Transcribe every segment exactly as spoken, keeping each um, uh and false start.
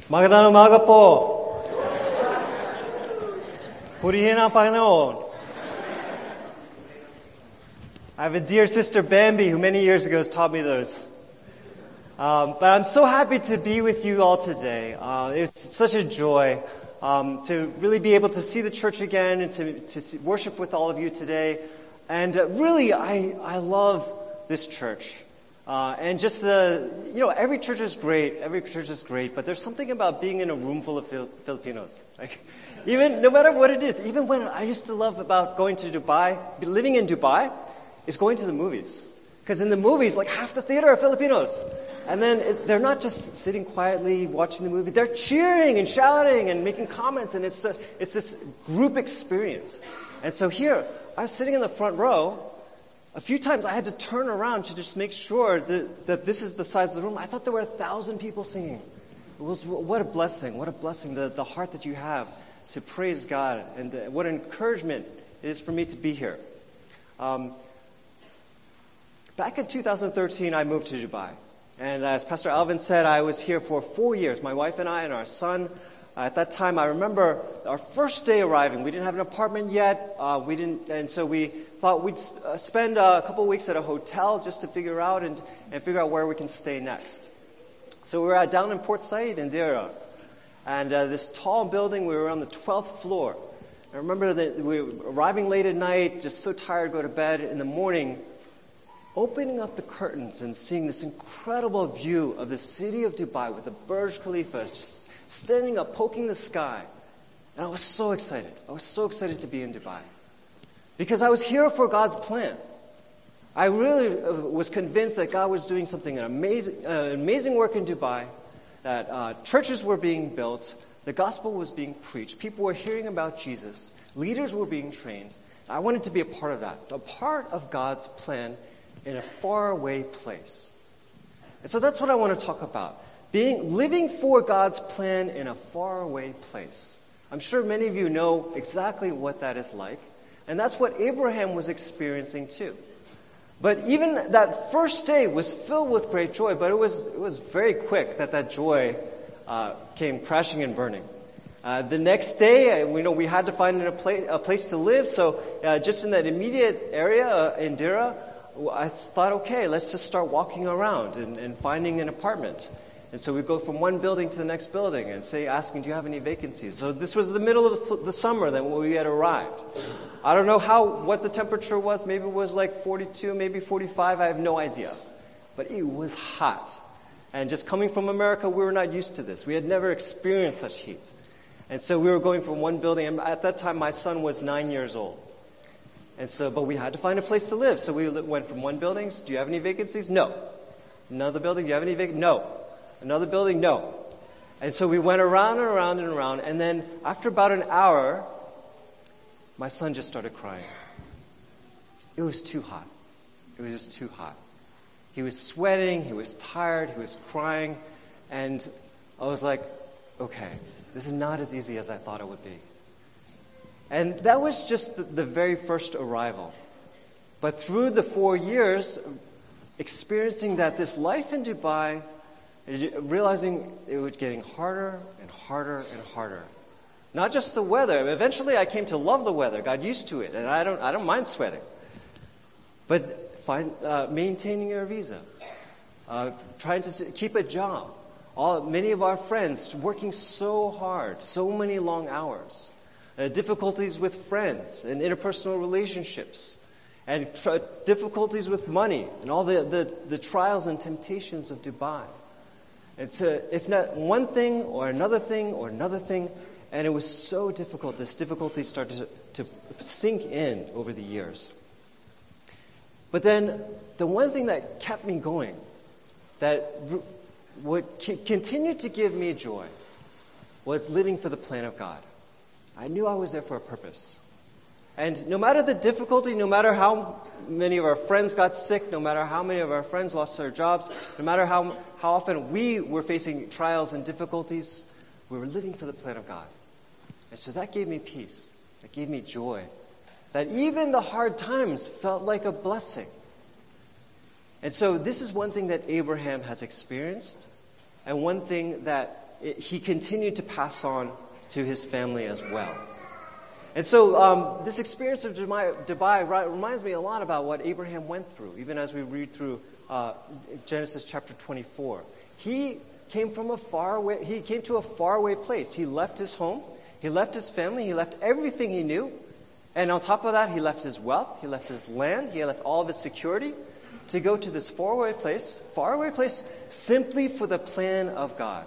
Magandang umaga po. Purihin ang Panginoon. I have a dear sister, Bambi, who many years ago has taught me those. Um, but I'm so happy to be with you all today. Uh, it's such a joy um, to really be able to see the church again and to, to see, worship with all of you today. And uh, really, I, I love this church. Uh, and just the, you know, every church is great. Every church is great. But there's something about being in a room full of Fil- Filipinos. Like, even, no matter what it is, even when I used to love about going to Dubai, living in Dubai, is going to the movies. Because in the movies, like half the theater are Filipinos. And then it, they're not just sitting quietly watching the movie. They're cheering and shouting and making comments. And it's a, it's this group experience. And so here, I was sitting in the front row. A few times I had to turn around to just make sure that, that this is the size of the room. I thought there were a thousand people singing. It was, what a blessing. What a blessing. The, the heart that you have to praise God. And the, what an encouragement it is for me to be here. Um, back in two thousand thirteen, I moved to Dubai. And as Pastor Alvin said, I was here for four years. My wife and I and our son. Uh, at that time, I remember our first day arriving. We didn't have an apartment yet. Uh, we didn't, and so we thought we'd uh, spend uh, a couple of weeks at a hotel just to figure out and, and figure out where we can stay next. So we were at, down in Port Said in Deira, and uh, this tall building. We were on the twelfth floor. I remember that we were arriving late at night, just so tired, go to bed. In the morning, opening up the curtains and seeing this incredible view of the city of Dubai with the Burj Khalifa just standing up, poking the sky. And I was so excited. I was so excited to be in Dubai. Because I was here for God's plan. I really was convinced that God was doing something, an amazing, uh, amazing work in Dubai, that uh, churches were being built, the gospel was being preached, people were hearing about Jesus, leaders were being trained. I wanted to be a part of that, a part of God's plan in a faraway place. And so that's what I want to talk about. Being, living for God's plan in a faraway place. I'm sure many of you know exactly what that is like. And that's what Abraham was experiencing too. But even that first day was filled with great joy, but it was it was very quick that that joy uh, came crashing and burning. Uh, the next day, we know we had to find a place, a place to live. So uh, just in that immediate area uh, in Deira, I thought, okay, let's just start walking around and, and finding an apartment. And so we go from one building to the next building and say, asking, do you have any vacancies? So this was the middle of the summer then when we had arrived. I don't know how, what the temperature was. Maybe it was like forty-two, maybe forty-five. I have no idea. But it was hot. And just coming from America, we were not used to this. We had never experienced such heat. And so we were going from one building. And at that time, my son was nine years old. And so, but we had to find a place to live. So we went from one building. Do you have any vacancies? No. Another building. Do you have any vacancies? No. Another building? No. And so we went around and around and around. And then after about an hour, my son just started crying. It was too hot. It was just too hot. He was sweating. He was tired. He was crying. And I was like, okay, this is not as easy as I thought it would be. And that was just the, the very first arrival. But through the four years, experiencing that this life in Dubai, realizing it was getting harder and harder and harder. Not just the weather. Eventually I came to love the weather, got used to it, and I don't I don't mind sweating. But find, uh, maintaining your visa, uh, trying to keep a job. All, many of our friends working so hard, so many long hours. Uh, difficulties with friends and interpersonal relationships. And tr- difficulties with money and all the, the, the trials and temptations of Dubai. It's a, if not one thing or another thing or another thing, and it was so difficult. This difficulty started to, to sink in over the years. But then the one thing that kept me going, that r- would c- continue to give me joy, was living for the plan of God. I knew I was there for a purpose. And no matter the difficulty, no matter how many of our friends got sick, no matter how many of our friends lost their jobs, no matter how how often we were facing trials and difficulties, we were living for the plan of God. And so that gave me peace. That gave me joy. That even the hard times felt like a blessing. And so this is one thing that Abraham has experienced, and one thing that it, he continued to pass on to his family as well. And so um, this experience of Dubai, Dubai reminds me a lot about what Abraham went through, even as we read through uh, Genesis chapter twenty-four. He came from a far away, he came to a faraway place. He left his home, he left his family, he left everything he knew. And on top of that, he left his wealth, he left his land, he left all of his security to go to this faraway place, faraway place simply for the plan of God.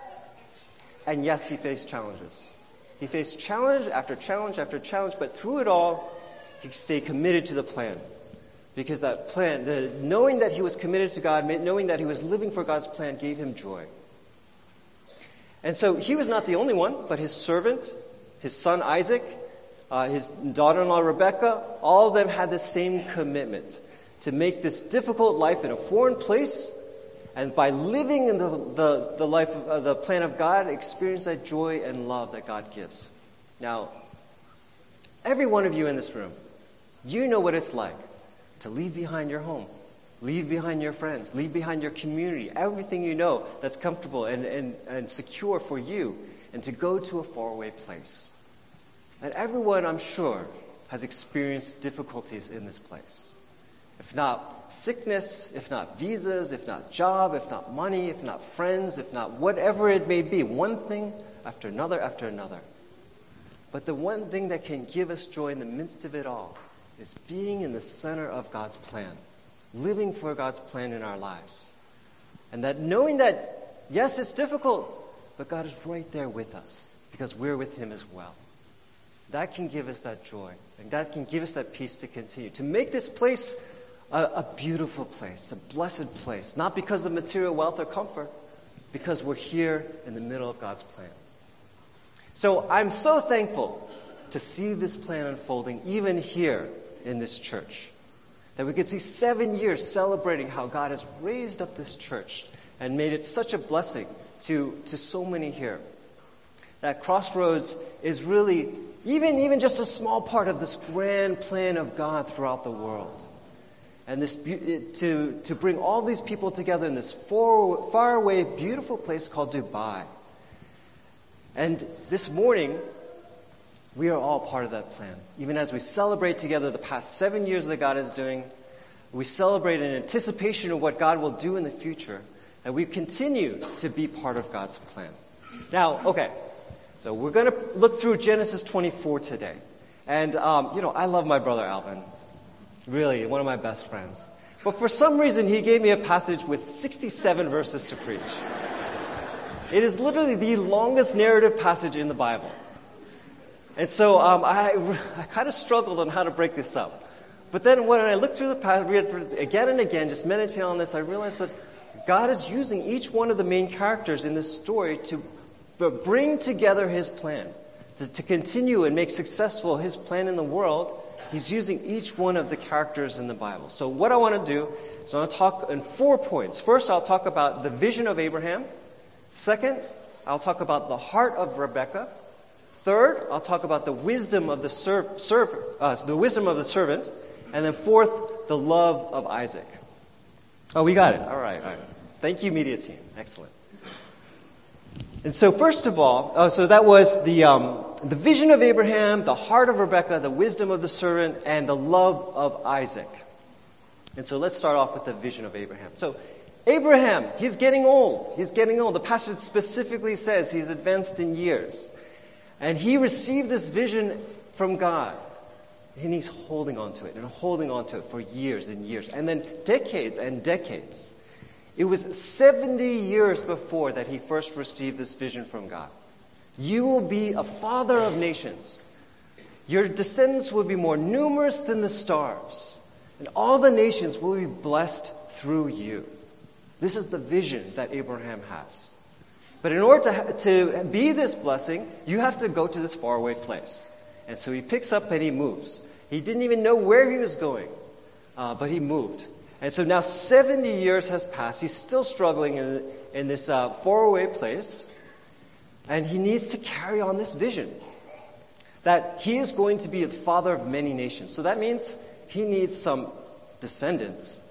And yes, he faced challenges. He faced challenge after challenge after challenge, but through it all, he stayed committed to the plan. Because that plan, the knowing that he was committed to God, knowing that he was living for God's plan, gave him joy. And so he was not the only one, but his servant, his son Isaac, uh, his daughter-in-law Rebekah, all of them had the same commitment to make this difficult life in a foreign place, and by living in the, the, the life of uh, the plan of God, experience that joy and love that God gives. Now, every one of you in this room, you know what it's like to leave behind your home, leave behind your friends, leave behind your community, everything you know that's comfortable and, and, and secure for you, and to go to a faraway place. And everyone, I'm sure, has experienced difficulties in this place. If not sickness, if not visas, if not job, if not money, if not friends, if not whatever it may be, one thing after another after another. But the one thing that can give us joy in the midst of it all is being in the center of God's plan, living for God's plan in our lives. And that knowing that, yes, it's difficult, but God is right there with us because we're with Him as well. That can give us that joy, and that can give us that peace to continue, to make this place a, a beautiful place, a blessed place, not because of material wealth or comfort, because we're here in the middle of God's plan. So I'm so thankful to see this plan unfolding even here in this church. That we could see seven years celebrating how God has raised up this church and made it such a blessing to, to so many here. That Crossroads is really even, even just a small part of this grand plan of God throughout the world. And this to, to bring all these people together in this far, far away, beautiful place called Dubai. And this morning, we are all part of that plan. Even as we celebrate together the past seven years that God is doing, we celebrate in anticipation of what God will do in the future, and we continue to be part of God's plan. Now, okay, so we're going to look through Genesis twenty-four today. And, um, you know, I love my brother Alvin. Really, one of my best friends. But for some reason, he gave me a passage with sixty-seven verses to preach. It is literally the longest narrative passage in the Bible. And so um, I, I kind of struggled on how to break this up. But then when I looked through the passage, read it again and again, just meditating on this, I realized that God is using each one of the main characters in this story to bring together His plan, to, to continue and make successful His plan in the world. He's using each one of the characters in the Bible. So what I want to do is I want to talk in four points. First, I'll talk about the vision of Abraham. Second, I'll talk about the heart of Rebekah. Third, I'll talk about the wisdom of the serv- serv- uh, the wisdom of the servant, and then fourth, the love of Isaac. Oh, we got it. All right, all right. Thank you, media team. Excellent. And so, first of all, oh, so that was the um, the vision of Abraham, the heart of Rebekah, the wisdom of the servant, and the love of Isaac. And so, let's start off with the vision of Abraham. So, Abraham, he's getting old. He's getting old. The passage specifically says he's advanced in years. And he received this vision from God. And he's holding on to it and holding on to it for years and years. And then decades and decades. It was seventy years before that he first received this vision from God. You will be a father of nations. Your descendants will be more numerous than the stars. And all the nations will be blessed through you. This is the vision that Abraham has. But in order to, to be this blessing, you have to go to this faraway place. And so he picks up and he moves. He didn't even know where he was going, uh, but he moved. And so now seventy years has passed. He's still struggling in, in this uh, faraway place. And he needs to carry on this vision that he is going to be the father of many nations. So that means he needs some descendants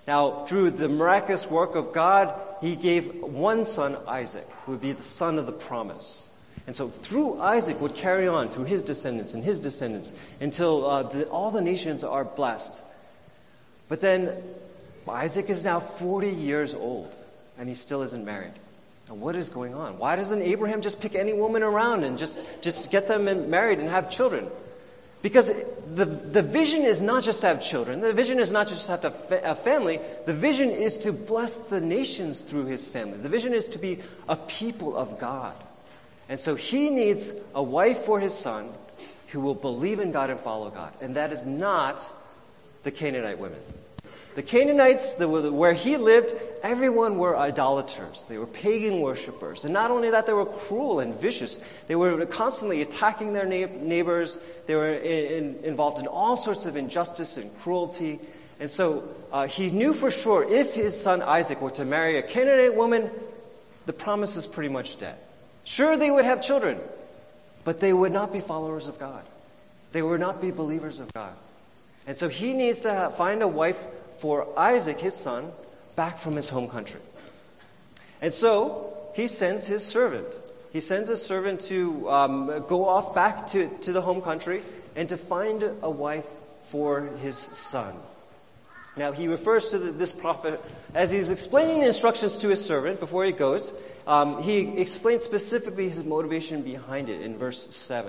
Now, through the miraculous work of God, he gave one son, Isaac, who would be the son of the promise. And so through Isaac would carry on, through his descendants and his descendants, until uh, the, all the nations are blessed. But then Isaac is now forty years old, and he still isn't married. And what is going on? Why doesn't Abraham just pick any woman around and just, just get them married and have children? Because the, the vision is not just to have children. The vision is not just to have a family. The vision is to bless the nations through his family. The vision is to be a people of God. And so he needs a wife for his son who will believe in God and follow God. And that is not the Canaanite women. The Canaanites, the, where he lived, everyone were idolaters. They were pagan worshippers. And not only that, they were cruel and vicious. They were constantly attacking their neighbors. They were in, in, involved in all sorts of injustice and cruelty. And so uh, he knew for sure if his son Isaac were to marry a Canaanite woman, the promise is pretty much dead. Sure, they would have children, but they would not be followers of God. They would not be believers of God. And so he needs to have, find a wife for Isaac, his son, back from his home country. And so he sends his servant. He sends his servant to um, go off back to, to the home country and to find a wife for his son. Now he refers to the, this prophet, as he's explaining the instructions to his servant before he goes, um, he explains specifically his motivation behind it in verse seven.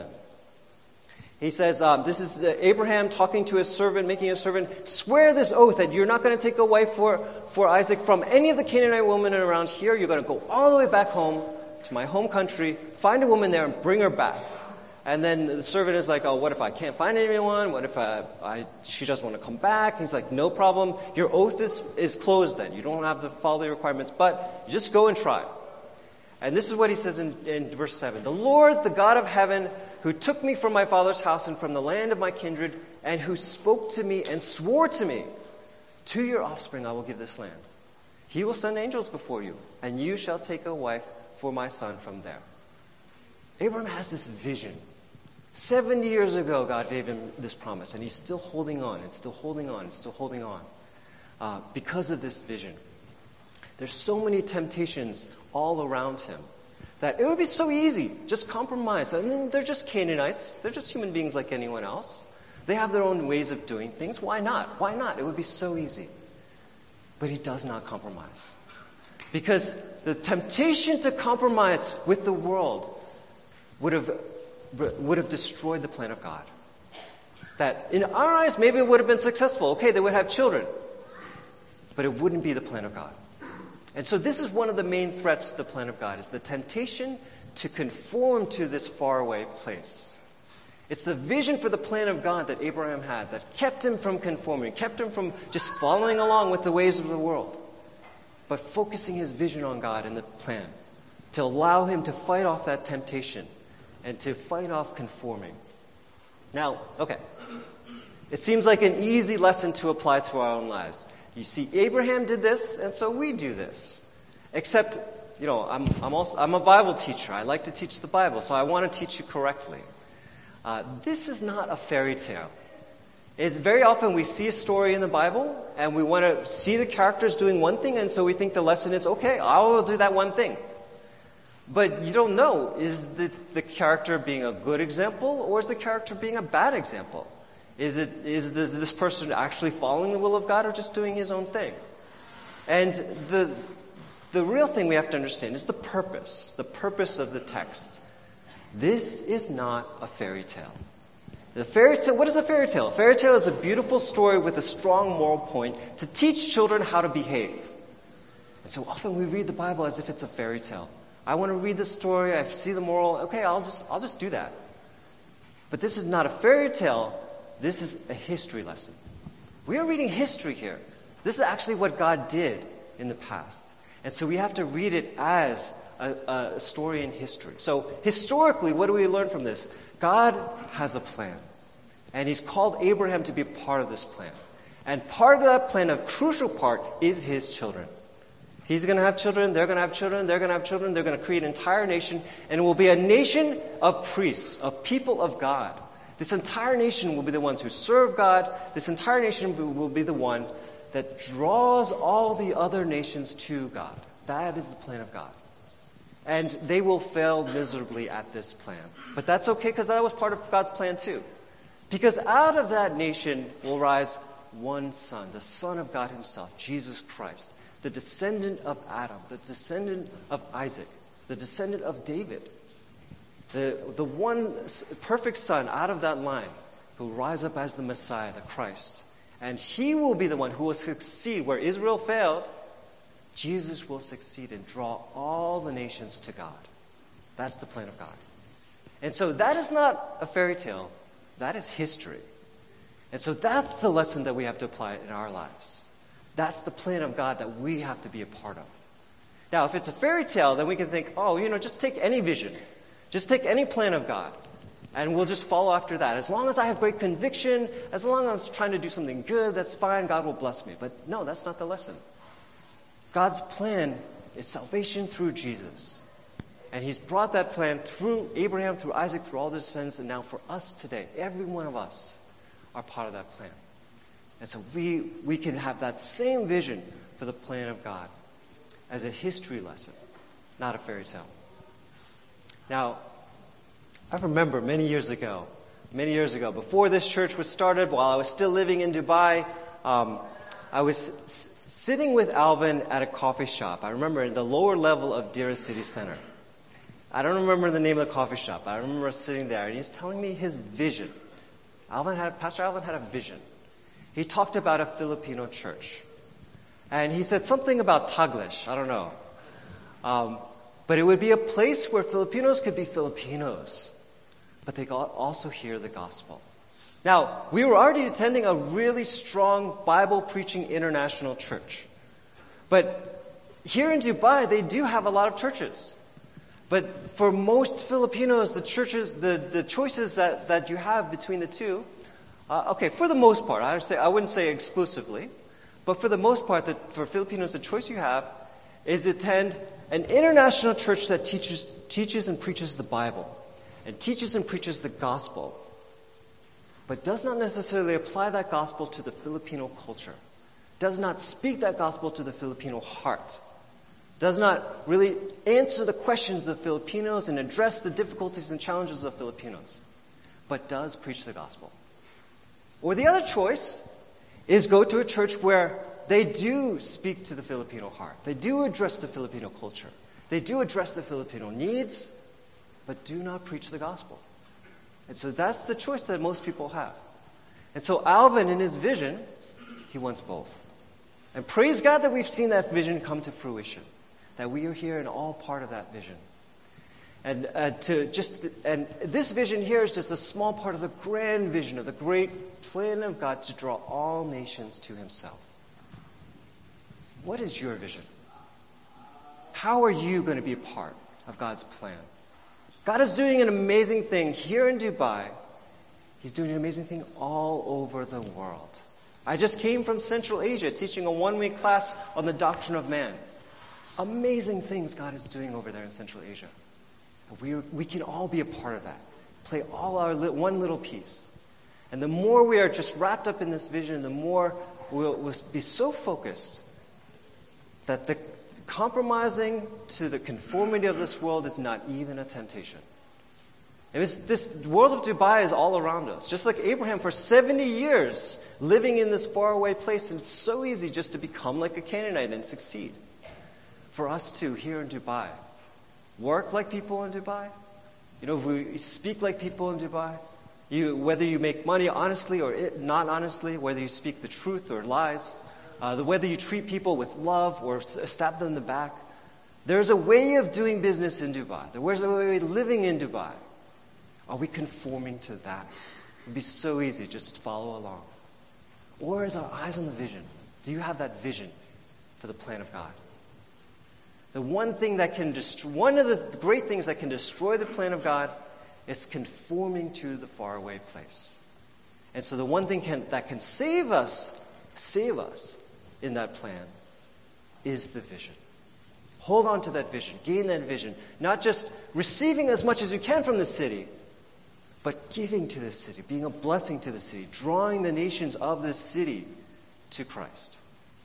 He says, um, this is uh, Abraham talking to his servant, making his servant swear this oath that you're not going to take a wife for, for Isaac from any of the Canaanite women around here. You're going to go all the way back home to my home country, find a woman there and bring her back. And then the servant is like, oh, what if I can't find anyone? What if I, I, she doesn't want to come back? He's like, no problem. Your oath is, is closed then. You don't have to follow the requirements, but just go and try. And this is what he says in, in verse seven. The Lord, the God of heaven, who took me from my father's house and from the land of my kindred, and who spoke to me and swore to me, to your offspring I will give this land. He will send angels before you, and you shall take a wife for my son from there. Abraham has this vision. seventy years ago, God gave him this promise, and he's still holding on, and still holding on, and still holding on. Uh, because of this vision. There's so many temptations all around him that it would be so easy. Just compromise. I mean, they're just Canaanites. They're just human beings like anyone else. They have their own ways of doing things. Why not? Why not? It would be so easy. But he does not compromise. Because the temptation to compromise with the world would have, would have destroyed the plan of God. That in our eyes, maybe it would have been successful. Okay, they would have children. But it wouldn't be the plan of God. And so this is one of the main threats to the plan of God, is the temptation to conform to this faraway place. It's the vision for the plan of God that Abraham had that kept him from conforming, kept him from just following along with the ways of the world, but focusing his vision on God and the plan to allow him to fight off that temptation and to fight off conforming. Now, okay, it seems like an easy lesson to apply to our own lives. You see, Abraham did this, and so we do this. Except, you know, I'm, I'm also I'm a Bible teacher. I like to teach the Bible, so I want to teach you correctly. Uh, this is not a fairy tale. It's very often we see a story in the Bible, and we want to see the characters doing one thing, and so we think the lesson is, okay, I will do that one thing. But you don't know, is the, the character being a good example, or is the character being a bad example? Is it is this, this person actually following the will of God or just doing his own thing? And the the real thing we have to understand is the purpose, the purpose of the text. This is not a fairy tale. The fairy tale, what is a fairy tale? A fairy tale is a beautiful story with a strong moral point to teach children how to behave. And so often we read the Bible as if it's a fairy tale. I want to read the story, I see the moral, okay, I'll just I'll just do that. But this is not a fairy tale. This is a history lesson. We are reading history here. This is actually what God did in the past. And so we have to read it as a, a story in history. So historically, what do we learn from this? God has a plan. And He's called Abraham to be a part of this plan. And part of that plan, a crucial part, is his children. He's going to have children, they're going to have children, they're going to have children, they're going to create an entire nation. And it will be a nation of priests, of people of God. This entire nation will be the ones who serve God. This entire nation will be the one that draws all the other nations to God. That is the plan of God. And they will fail miserably at this plan. But that's okay, because that was part of God's plan too. Because out of that nation will rise one son, the Son of God himself, Jesus Christ, the descendant of Adam, the descendant of Isaac, the descendant of David, the, the one perfect son out of that line who will rise up as the Messiah, the Christ. And he will be the one who will succeed where Israel failed. Jesus will succeed and draw all the nations to God. That's the plan of God. And so that is not a fairy tale. That is history. And so that's the lesson that we have to apply in our lives. That's the plan of God that we have to be a part of. Now, if it's a fairy tale, then we can think, oh, you know, just take any vision. Just take any plan of God. And we'll just follow after that. As long as I have great conviction, as long as I'm trying to do something good, that's fine. God will bless me. But no, that's not the lesson. God's plan is salvation through Jesus. And he's brought that plan through Abraham, through Isaac, through all the descendants, and now for us today. Every one of us are part of that plan. And so we, we can have that same vision for the plan of God as a history lesson, not a fairy tale. Now, I remember many years ago, many years ago, before this church was started, while I was still living in Dubai, um, I was s- sitting with Alvin at a coffee shop. I remember in the lower level of Dira City Center. I don't remember the name of the coffee shop, but I remember sitting there, and he's telling me his vision. Alvin had, Pastor Alvin had a vision. He talked about a Filipino church. And he said something about Taglish. I don't know. Um, but it would be a place where Filipinos could be Filipinos, but they could also hear the gospel. Now, we were already attending a really strong Bible-preaching international church. But here in Dubai, they do have a lot of churches. But for most Filipinos, the churches, the, the choices that, that you have between the two, uh, okay, for the most part, I would say I wouldn't say exclusively, but for the most part, the, for Filipinos, the choice you have is to attend an international church that teaches teaches and preaches the Bible, and teaches and preaches the gospel, but does not necessarily apply that gospel to the Filipino culture, does not speak that gospel to the Filipino heart, does not really answer the questions of Filipinos and address the difficulties and challenges of Filipinos, but does preach the gospel. Or the other choice is go to a church where they do speak to the Filipino heart. They do address the Filipino culture. They do address the Filipino needs, but do not preach the gospel. And so that's the choice that most people have. And so Alvin, in his vision, he wants both. And praise God that we've seen that vision come to fruition. That we are here and all part of that vision. And uh, to just and this vision here is just a small part of the grand vision of the great plan of God to draw all nations to himself. What is your vision? How are you going to be a part of God's plan? God is doing an amazing thing here in Dubai. He's doing an amazing thing all over the world. I just came from Central Asia teaching a one-week class on the doctrine of man. Amazing things God is doing over there in Central Asia. We, we can all be a part of that. Play all our li- one little piece. And the more we are just wrapped up in this vision, the more we'll, we'll be so focused that the compromising to the conformity of this world is not even a temptation. It was, this world of Dubai is all around us. Just like Abraham for seventy years living in this faraway place, and it's so easy just to become like a Canaanite and succeed. For us too, here in Dubai, work like people in Dubai. You know, we speak like people in Dubai. You, whether you make money honestly or it, not honestly, whether you speak the truth or lies, uh, the, whether you treat people with love or stab them in the back. There's a way of doing business in Dubai. There's a way of living in Dubai. Are we conforming to that? It would be so easy just to follow along. Or is our eyes on the vision? Do you have that vision for the plan of God? The one thing that can destroy, one of the great things that can destroy the plan of God is conforming to the faraway place. And so the one thing can, that can save us, save us in that plan is the vision. Hold on to that vision. Gain that vision. Not just receiving as much as you can from the city, but giving to this city, being a blessing to the city, drawing the nations of this city to Christ.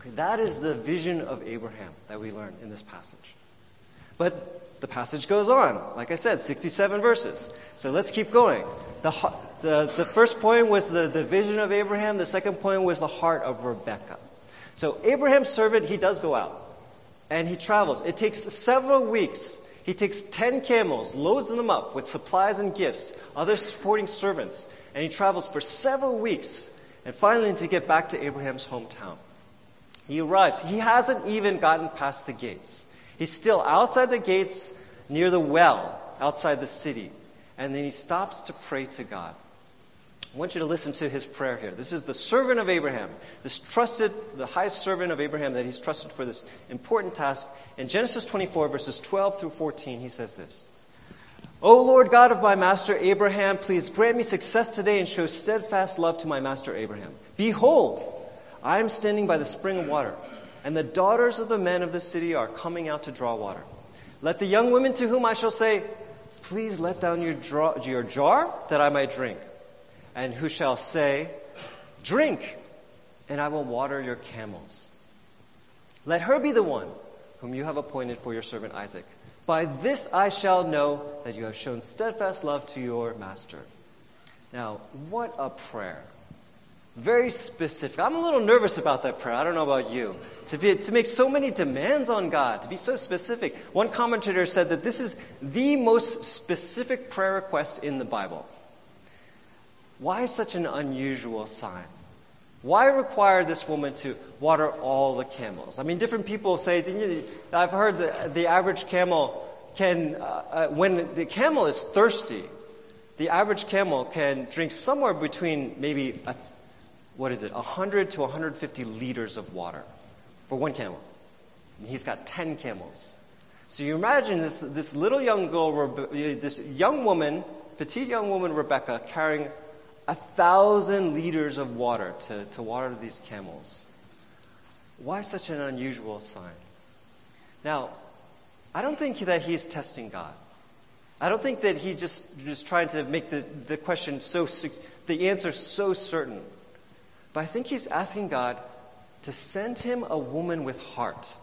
That is the vision of Abraham that we learn in this passage. But the passage goes on. Like I said, sixty-seven verses. So let's keep going. The, the, the first point was the, the vision of Abraham. The second point was the heart of Rebekah. So Abraham's servant, he does go out. And he travels. It takes several weeks. He takes ten camels, loads them up with supplies and gifts, other supporting servants. And he travels for several weeks. And finally to get back to Abraham's hometown. He arrives. He hasn't even gotten past the gates. He's still outside the gates near the well outside the city. And then he stops to pray to God. I want you to listen to his prayer here. This is the servant of Abraham, this trusted, the highest servant of Abraham that he's trusted for this important task. In Genesis twenty-four, verses twelve through fourteen, he says this. O Lord God of my master Abraham, please grant me success today and show steadfast love to my master Abraham. Behold, I am standing by the spring of water, and the daughters of the men of the city are coming out to draw water. Let the young women to whom I shall say, please let down your, draw, your jar that I might drink. And who shall say, drink, and I will water your camels. Let her be the one whom you have appointed for your servant Isaac. By this I shall know that you have shown steadfast love to your master. Now, what a prayer. Very specific. I'm a little nervous about that prayer. I don't know about you. To be, to make so many demands on God, to be so specific. One commentator said that this is the most specific prayer request in the Bible. Why such an unusual sign? Why require this woman to water all the camels? I mean, different people say, I've heard that the average camel can, uh, uh, when the camel is thirsty, the average camel can drink somewhere between maybe a what is it, one hundred to one hundred fifty liters of water for one camel. And he's got ten camels. So you imagine this, this little young girl, this young woman, petite young woman, Rebecca, carrying a thousand liters of water to, to water these camels. Why such an unusual sign? Now, I don't think that he's testing God. I don't think that he's just, just trying to make the, the question so, the answer so certain. But I think he's asking God to send him a woman with heart.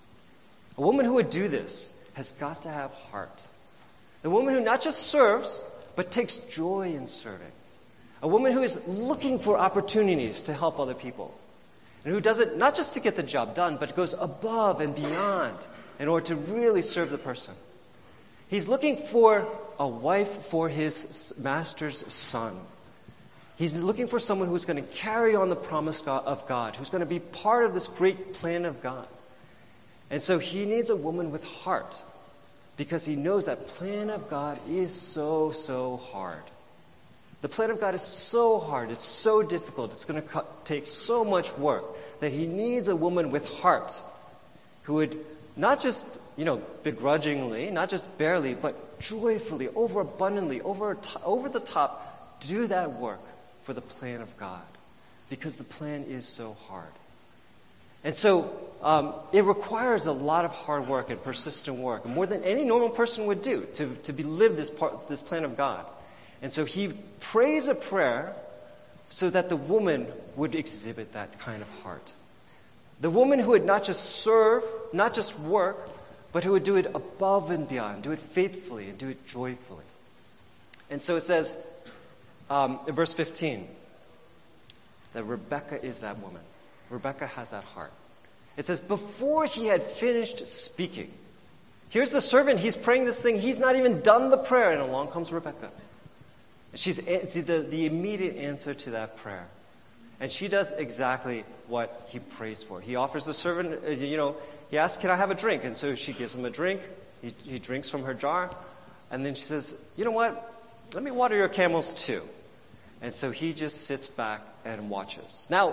A woman who would do this has got to have heart. A woman who not just serves, but takes joy in serving. A woman who is looking for opportunities to help other people. And who does it not just to get the job done, but goes above and beyond in order to really serve the person. He's looking for a wife for his master's son. He's looking for someone who's going to carry on the promise of God, who's going to be part of this great plan of God. And so he needs a woman with heart, because he knows that plan of God is so, so hard. The plan of God is so hard, it's so difficult, it's going to take so much work that he needs a woman with heart who would not just, you know, begrudgingly, not just barely, but joyfully, overabundantly, over, over the top, do that work for the plan of God, because the plan is so hard. And so um, it requires a lot of hard work and persistent work, more than any normal person would do to, to be live this part, this plan of God. And so he prays a prayer so that the woman would exhibit that kind of heart. The woman who would not just serve, not just work, but who would do it above and beyond, do it faithfully and do it joyfully. And so it says, Um, in verse fifteen, that Rebecca is that woman. Rebecca has that heart. It says, before he had finished speaking. Here's the servant, he's praying this thing, he's not even done the prayer, and along comes Rebecca. She's the, the immediate answer to that prayer. And she does exactly what he prays for. He offers the servant, you know, he asks, can I have a drink? And so she gives him a drink. He, he drinks from her jar. And then she says, you know what? Let me water your camels too. And so he just sits back and watches. Now,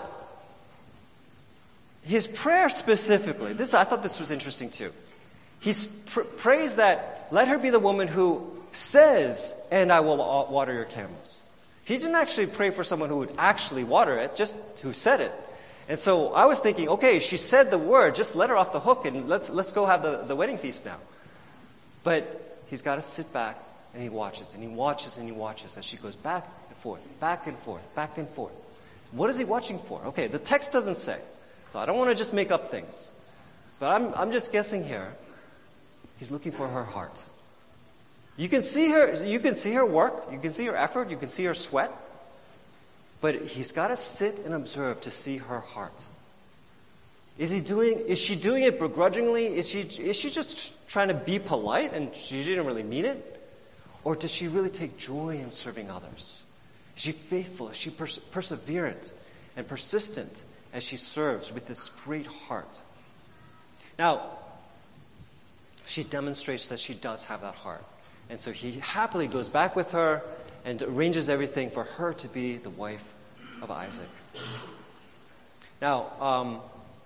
his prayer specifically, this I thought this was interesting too. He pr- prays that, let her be the woman who says, and I will water your camels. He didn't actually pray for someone who would actually water it, just who said it. And so I was thinking, okay, she said the word, just let her off the hook and let's let's go have the, the wedding feast now. But he's got to sit back and he watches and he watches and he watches as she goes back and forth, back and forth, back and forth. What is he watching for? Okay, the text doesn't say. So I don't want to just make up things. But I'm, I'm just guessing here. He's looking for her heart. You can see her, you can see her work, you can see her effort, you can see her sweat. But he's got to sit and observe to see her heart. Is he doing, is she doing it begrudgingly? Is she, is she just trying to be polite and she didn't really mean it? Or does she really take joy in serving others? Is she faithful? Is she pers- perseverant and persistent as she serves with this great heart? Now, she demonstrates that she does have that heart. And so he happily goes back with her and arranges everything for her to be the wife of Isaac. Now, um,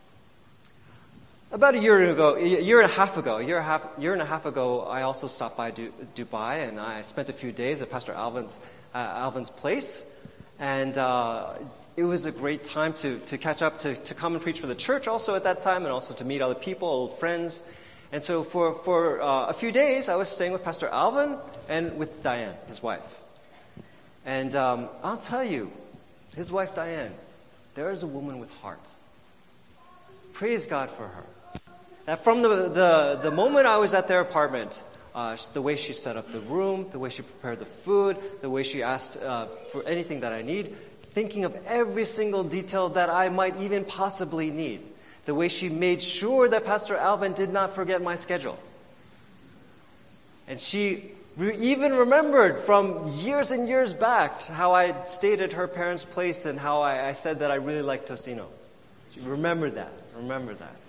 about a year ago, a year and a half ago, a year and a half, year and a half ago, I also stopped by du- Dubai, and I spent a few days at Pastor Alvin's uh, Alvin's place, and uh, it was a great time to to catch up, to to come and preach for the church also at that time, and also to meet other people, old friends. And so for for uh, a few days, I was staying with Pastor Alvin and with Diane, his wife. And um, I'll tell you, his wife Diane, there is a woman with heart. Praise God for her. That from the, the, the moment I was at their apartment, uh, the way she set up the room, the way she prepared the food, the way she asked uh, for anything that I need, thinking of every single detail that I might even possibly need, the way she made sure that Pastor Alvin did not forget my schedule. And she re- even remembered from years and years back how I stayed at her parents' place and how I, I said that I really liked tocino. She remembered that. Remembered that.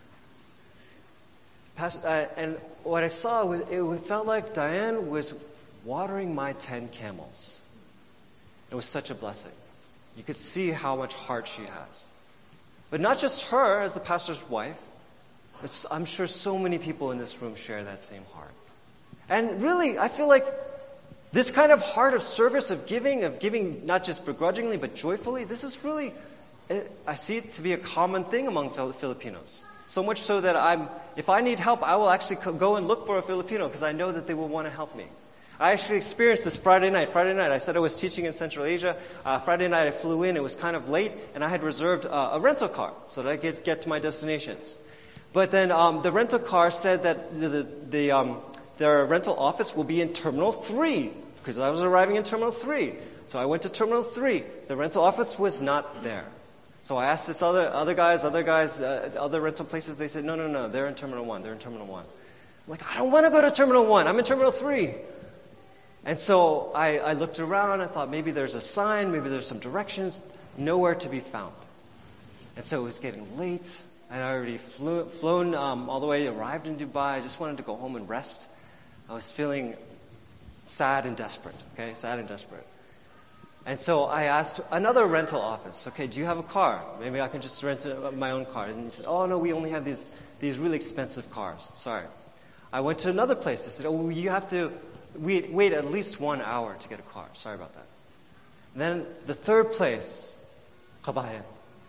Pastor, uh, and what I saw was it felt like Diane was watering my ten camels. It was such a blessing. You could see how much heart she has. But not just her as the pastor's wife. But I'm sure so many people in this room share that same heart. And really, I feel like this kind of heart of service, of giving, of giving not just begrudgingly but joyfully, this is really, I see it to be a common thing among Filipinos. So much so that I'm, if I need help, I will actually go and look for a Filipino because I know that they will want to help me. I actually experienced this Friday night. Friday night, I said I was teaching in Central Asia. Uh, Friday night, I flew in. It was kind of late, and I had reserved uh, a rental car so that I could get to my destinations. But then um, the rental car said that the, the, the um, their rental office will be in Terminal three because I was arriving in Terminal three. So I went to Terminal three. The rental office was not there. So I asked this other other guys, other guys, uh, other rental places. They said, no, no, no, they're in Terminal one. They're in Terminal one. I'm like, I don't want to go to Terminal one. I'm in Terminal three. And so I, I looked around. I thought maybe there's a sign, maybe there's some directions. Nowhere to be found. And so it was getting late. I'd already flew, flown um, all the way, arrived in Dubai. I just wanted to go home and rest. I was feeling sad and desperate. Okay, sad and desperate. And so I asked another rental office, okay, do you have a car? Maybe I can just rent a, my own car. And he said, oh, no, we only have these these really expensive cars. Sorry. I went to another place. They said, oh, you have to wait, wait at least one hour to get a car. Sorry about that. And then the third place, Kabayan.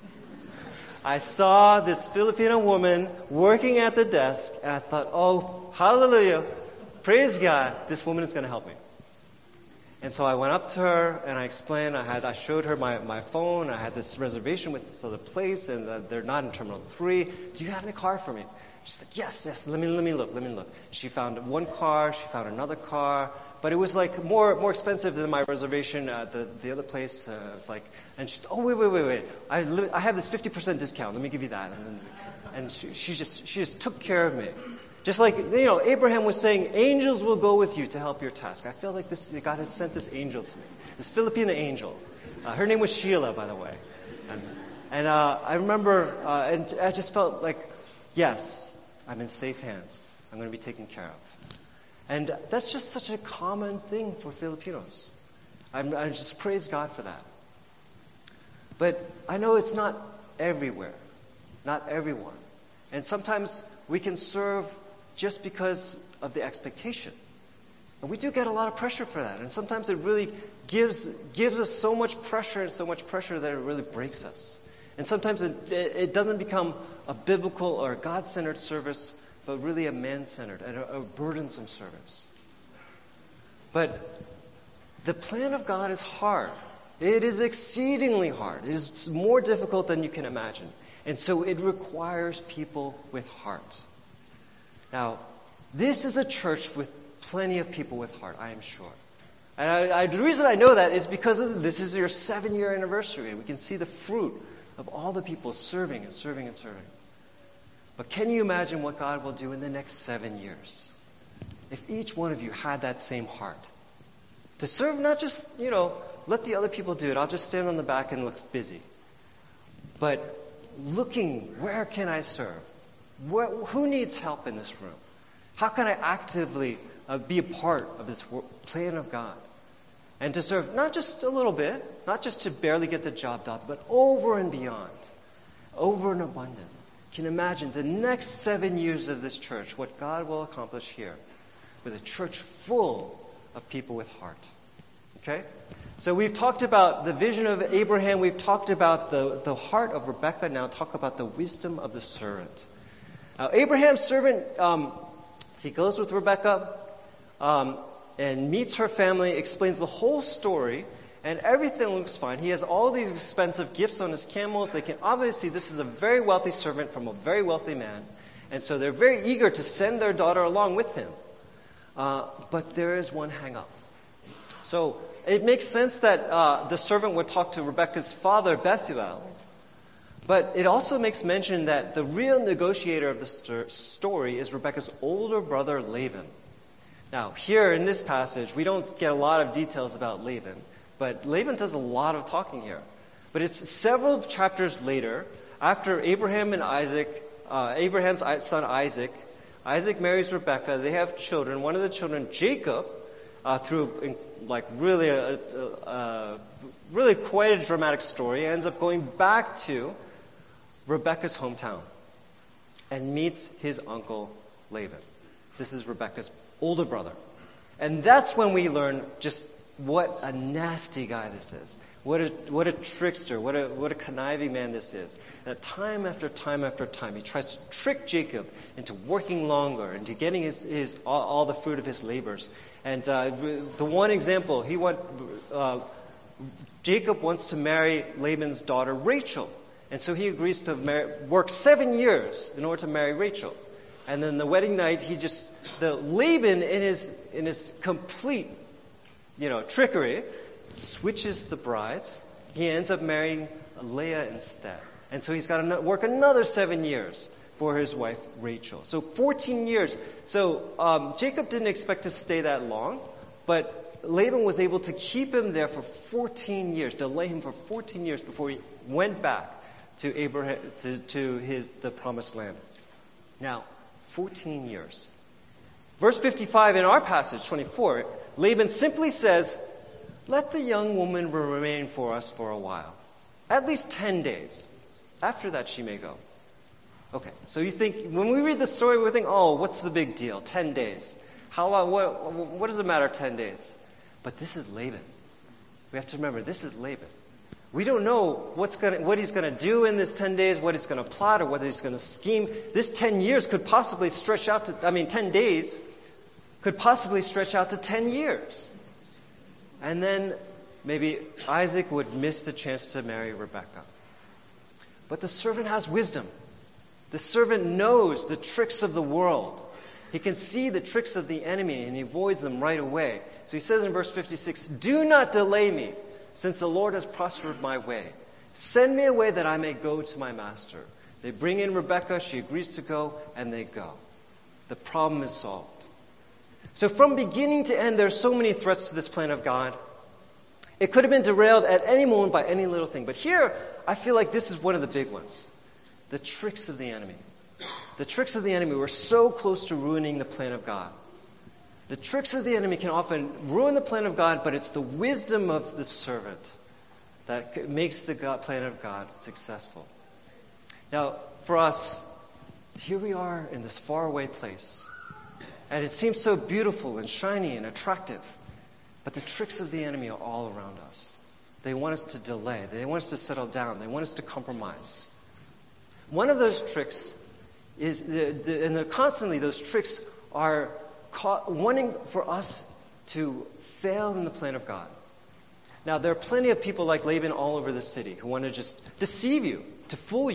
I saw this Filipino woman working at the desk, and I thought, oh, hallelujah, praise God, this woman is going to help me. And so I went up to her and I explained, I had, I showed her my, my phone, I had this reservation with this other place and uh, they're not in Terminal three. Do you have any car for me? She's like, yes, yes, let me, let me look, let me look. She found one car, she found another car, but it was like more, more expensive than my reservation at the, the other place. Uh, it was like, and she's, oh, wait, wait, wait, wait. I, I have this fifty percent discount, let me give you that. And, then, and she, she just, she just took care of me. Just like, you know, Abraham was saying, angels will go with you to help your task. I feel like this, God had sent this angel to me. This Filipino angel. Uh, her name was Sheila, by the way. And, and uh, I remember, uh, and I just felt like, yes, I'm in safe hands. I'm going to be taken care of. And that's just such a common thing for Filipinos. I'm, I just praise God for that. But I know it's not everywhere. Not everyone. And sometimes we can serve just because of the expectation. And we do get a lot of pressure for that. And sometimes it really gives gives us so much pressure and so much pressure that it really breaks us. And sometimes it, it, it doesn't become a biblical or a God-centered service, but really a man-centered and a, a burdensome service. But the plan of God is hard. It is exceedingly hard. It is more difficult than you can imagine. And so it requires people with heart. Now, this is a church with plenty of people with heart, I am sure. And I, I, the reason I know that is because of, this is your seven-year anniversary, and we can see the fruit of all the people serving and serving and serving. But can you imagine what God will do in the next seven years? If each one of you had that same heart. To serve, not just, you know, let the other people do it. I'll just stand on the back and look busy. But looking, where can I serve? Where, who needs help in this room? How can I actively uh, be a part of this plan of God? And to serve not just a little bit, not just to barely get the job done, but over and beyond, over and abundant. Can you imagine the next seven years of this church, what God will accomplish here with a church full of people with heart? Okay? So we've talked about the vision of Abraham. We've talked about the, the heart of Rebekah. Now talk about the wisdom of the servant. Now Abraham's servant, um, he goes with Rebekah um, and meets her family, explains the whole story, and everything looks fine. He has all these expensive gifts on his camels. They can obviously, this is a very wealthy servant from a very wealthy man. And so they're very eager to send their daughter along with him. Uh, but there is one hang-up. So it makes sense that uh, the servant would talk to Rebekah's father, Bethuel. But it also makes mention that the real negotiator of the st- story is Rebekah's older brother, Laban. Now, here in this passage, we don't get a lot of details about Laban. But Laban does a lot of talking here. But it's several chapters later, after Abraham and Isaac, uh, Abraham's son Isaac, Isaac marries Rebekah. They have children. One of the children, Jacob, uh, through like really a, a, a really quite a dramatic story, ends up going back to Rebekah's hometown and meets his uncle Laban. This is Rebekah's older brother, and that's when we learn just what a nasty guy this is. What a what a trickster, what a what a conniving man this is. And time after time after time, he tries to trick Jacob into working longer, into getting his, his all, all the fruit of his labors. And uh, the one example, he want uh, Jacob wants to marry Laban's daughter Rachel, and so he agrees to marry, work seven years in order to marry Rachel. And then the wedding night, he just the Laban in his in his complete you know, trickery, switches the brides. He ends up marrying Leah instead. And so he's got to work another seven years for his wife, Rachel. So fourteen years. So um, Jacob didn't expect to stay that long, but Laban was able to keep him there for fourteen years, delay him for fourteen years before he went back to Abraham, to, to his, the promised land. Now, fourteen years. Verse fifty-five in our passage, twenty-four, Laban simply says, let the young woman remain for us for a while. At least ten days. After that, she may go. Okay, so you think, when we read the story, we think, oh, what's the big deal? Ten days. How long, what, what does it matter, ten days? But this is Laban. We have to remember, this is Laban. We don't know what's gonna, what he's going to do in this ten days, what he's going to plot, or what he's going to scheme. This ten years could possibly stretch out to, I mean, ten days could possibly stretch out to ten years. And then maybe Isaac would miss the chance to marry Rebekah. But the servant has wisdom. The servant knows the tricks of the world. He can see the tricks of the enemy and he avoids them right away. So he says in verse fifty-six, do not delay me, since the Lord has prospered my way. Send me away that I may go to my master. They bring in Rebekah, she agrees to go, and they go. The problem is solved. So from beginning to end, there are so many threats to this plan of God. It could have been derailed at any moment by any little thing. But here, I feel like this is one of the big ones. The tricks of the enemy. The tricks of the enemy were so close to ruining the plan of God. The tricks of the enemy can often ruin the plan of God, but it's the wisdom of the servant that makes the God, plan of God successful. Now, for us, here we are in this faraway place. And it seems so beautiful and shiny and attractive. But the tricks of the enemy are all around us. They want us to delay. They want us to settle down. They want us to compromise. One of those tricks is, the, the, and constantly those tricks are ca- wanting for us to fail in the plan of God. Now, there are plenty of people like Laban all over the city who want to just deceive you, to fool you,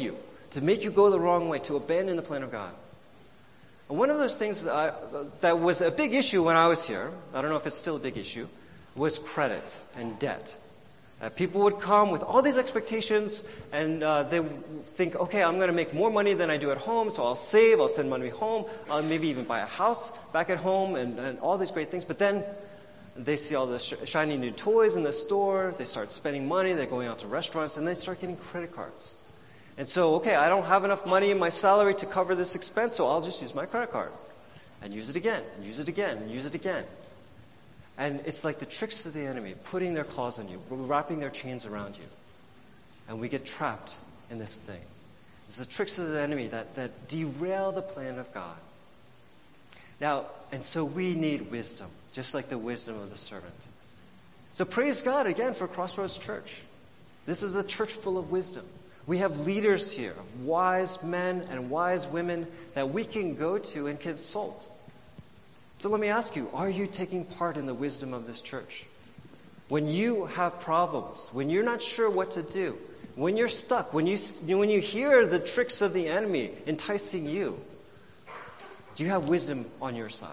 to make you go the wrong way, to abandon the plan of God. And one of those things that, I, that was a big issue when I was here, I don't know if it's still a big issue, was credit and debt. Uh, people would come with all these expectations, and uh, they think, okay, I'm going to make more money than I do at home, so I'll save, I'll send money home, I'll maybe even buy a house back at home, and, and all these great things. But then they see all the sh- shiny new toys in the store, they start spending money, they're going out to restaurants, and they start getting credit cards. And so, okay, I don't have enough money in my salary to cover this expense, so I'll just use my credit card. And use it again, and use it again, and use it again. And it's like the tricks of the enemy, putting their claws on you, wrapping their chains around you. And we get trapped in this thing. It's the tricks of the enemy that, that derail the plan of God. Now, and so we need wisdom, just like the wisdom of the servant. So praise God again for Crossroads Church. This is a church full of wisdom. We have leaders here, wise men and wise women that we can go to and consult. So let me ask you, are you taking part in the wisdom of this church? When you have problems, when you're not sure what to do, when you're stuck, when you, when you hear the tricks of the enemy enticing you, do you have wisdom on your side?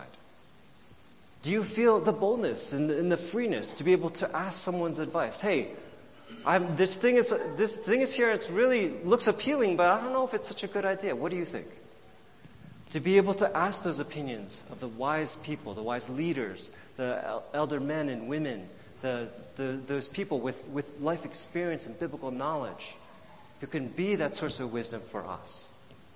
Do you feel the boldness and, and the freeness to be able to ask someone's advice? Hey, I'm, this thing is this thing is here. It really looks appealing, but I don't know if it's such a good idea. What do you think? To be able to ask those opinions of the wise people, the wise leaders, the el- elder men and women, the, the those people with, with life experience and biblical knowledge, who can be that source of wisdom for us.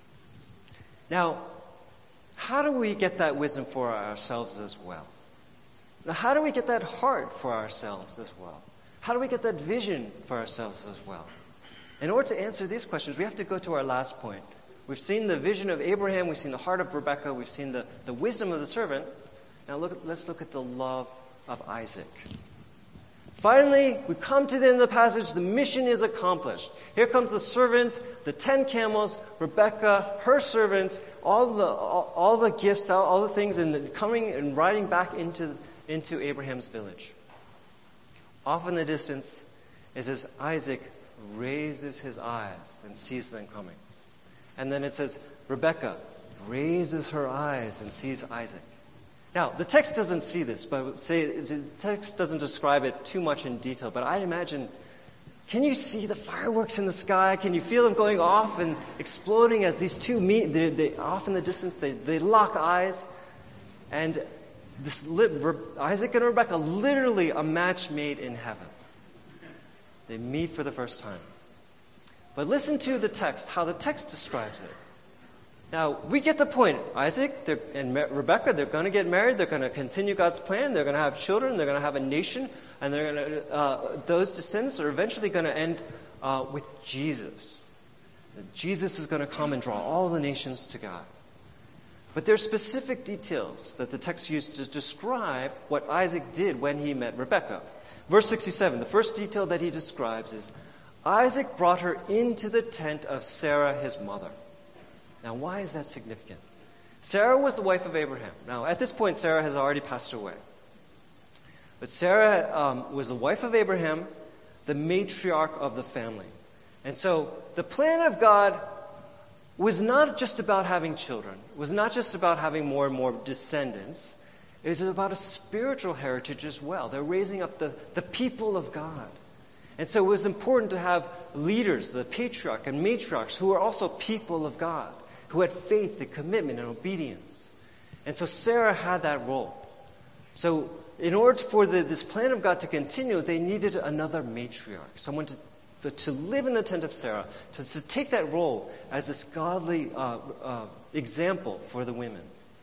Now, how do we get that wisdom for ourselves as well? Now, how do we get that heart for ourselves as well? How do we get that vision for ourselves as well? In order to answer these questions, we have to go to our last point. We've seen the vision of Abraham, we've seen the heart of Rebekah, we've seen the, the wisdom of the servant. Now look, let's look at the love of Isaac. Finally, we come to the end of the passage. The mission is accomplished. Here comes the servant, the ten camels, Rebekah, her servant, all the all, all the gifts, all, all the things, and coming and riding back into into Abraham's village. Off in the distance, it says Isaac raises his eyes and sees them coming. And then it says Rebekah raises her eyes and sees Isaac. Now, the text doesn't see this, but say the text doesn't describe it too much in detail. But I imagine, can you see the fireworks in the sky? Can you feel them going off and exploding as these two meet? They, they off in the distance, they, they lock eyes, and this Isaac and Rebekah, literally a match made in heaven. They meet for the first time. But listen to the text, how the text describes it. Now, we get the point. Isaac and Rebekah, they're going to get married. They're going to continue God's plan. They're going to have children. They're going to have a nation. And they're going to, uh, those descendants are eventually going to end uh, with Jesus. Jesus is going to come and draw all the nations to God. But there are specific details that the text used to describe what Isaac did when he met Rebekah. Verse sixty-seven, the first detail that he describes is, Isaac brought her into the tent of Sarah, his mother. Now, why is that significant? Sarah was the wife of Abraham. Now, at this point, Sarah has already passed away. But Sarah um, was the wife of Abraham, the matriarch of the family. And so, the plan of God was not just about having children. It was not just about having more and more descendants. It was about a spiritual heritage as well. They're raising up the, the people of God. And so it was important to have leaders, the patriarch and matriarchs, who were also people of God, who had faith and commitment and obedience. And so Sarah had that role. So in order for the, this plan of God to continue, they needed another matriarch, someone to to live in the tent of Sarah, to, to take that role as this godly uh, uh, example for the women.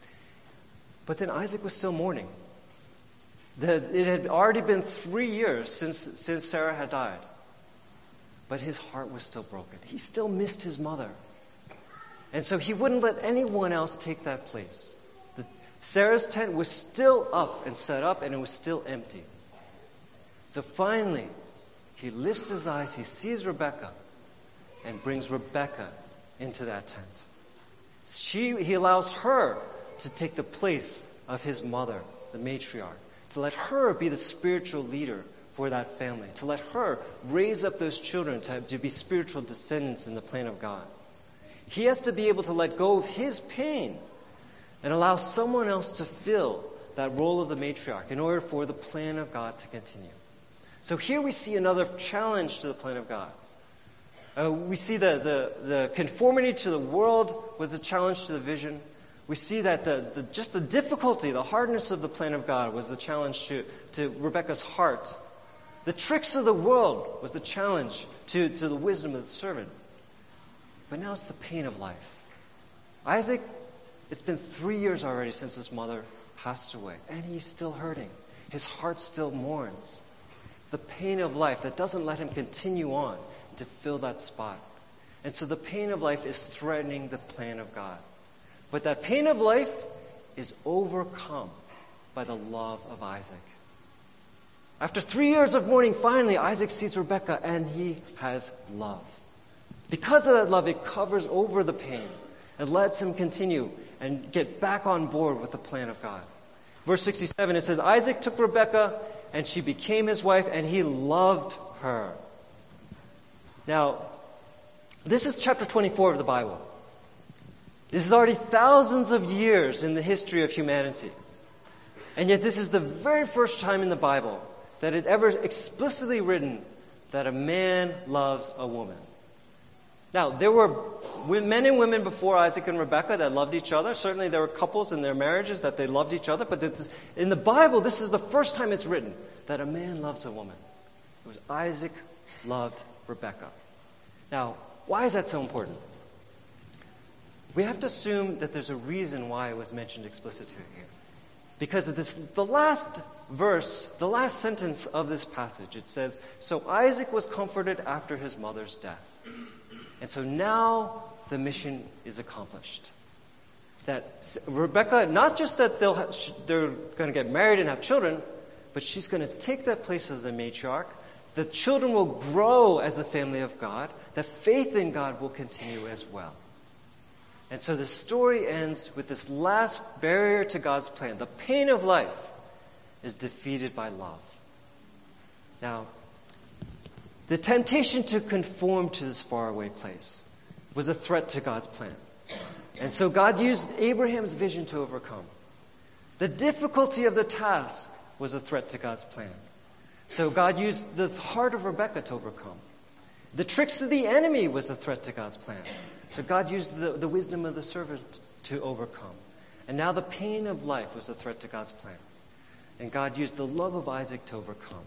But then Isaac was still mourning. The, it had already been three years since, since Sarah had died. But his heart was still broken. He still missed his mother. And so he wouldn't let anyone else take that place. The, Sarah's tent was still up and set up, and it was still empty. So finally, he lifts his eyes, he sees Rebekah, and brings Rebekah into that tent. She, he allows her to take the place of his mother, the matriarch, to let her be the spiritual leader for that family, to let her raise up those children to, to be spiritual descendants in the plan of God. He has to be able to let go of his pain and allow someone else to fill that role of the matriarch in order for the plan of God to continue. So here we see another challenge to the plan of God. Uh, we see the, the, the conformity to the world was a challenge to the vision. We see that the, the just the difficulty, the hardness of the plan of God was the challenge to, to Rebekah's heart. The tricks of the world was the challenge to, to the wisdom of the servant. But now it's the pain of life. Isaac, it's been three years already since his mother passed away, and he's still hurting. His heart still mourns. It's the pain of life that doesn't let him continue on to fill that spot. And so the pain of life is threatening the plan of God. But that pain of life is overcome by the love of Isaac. After three years of mourning, finally Isaac sees Rebekah and he has love. Because of that love, it covers over the pain and lets him continue and get back on board with the plan of God. Verse sixty-seven, it says, Isaac took Rebekah and she became his wife and he loved her. Now, this is chapter twenty-four of the Bible. This is already thousands of years in the history of humanity. And yet this is the very first time in the Bible that it ever explicitly written that a man loves a woman. Now, there were men and women before Isaac and Rebekah that loved each other. Certainly there were couples in their marriages that they loved each other. But in the Bible, this is the first time it's written that a man loves a woman. It was Isaac loved Rebekah. Now, why is that so important? We have to assume that there's a reason why it was mentioned explicitly here. Because of this, the last verse, the last sentence of this passage, it says, so Isaac was comforted after his mother's death. And so now the mission is accomplished. That Rebekah, not just that they'll have, they're going to get married and have children, but she's going to take that place of the matriarch. The children will grow as the family of God. The faith in God will continue as well. And so the story ends with this last barrier to God's plan. The pain of life is defeated by love. Now, the temptation to conform to this faraway place was a threat to God's plan. And so God used Abraham's vision to overcome. The difficulty of the task was a threat to God's plan. So God used the heart of Rebekah to overcome. The tricks of the enemy was a threat to God's plan. So God used the, the wisdom of the servant to overcome. And now the pain of life was a threat to God's plan. And God used the love of Isaac to overcome.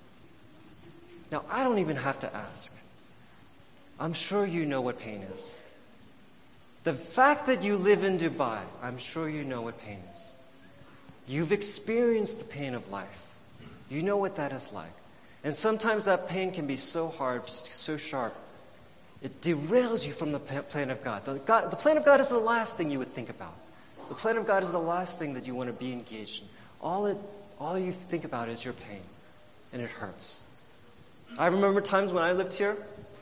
Now, I don't even have to ask. I'm sure you know what pain is. The fact that you live in Dubai, I'm sure you know what pain is. You've experienced the pain of life. You know what that is like. And sometimes that pain can be so hard, so sharp, it derails you from the plan of God. The, God. the plan of God is the last thing you would think about. The plan of God is the last thing that you want to be engaged in. All it, all you think about is your pain, and it hurts. I remember times when I lived here.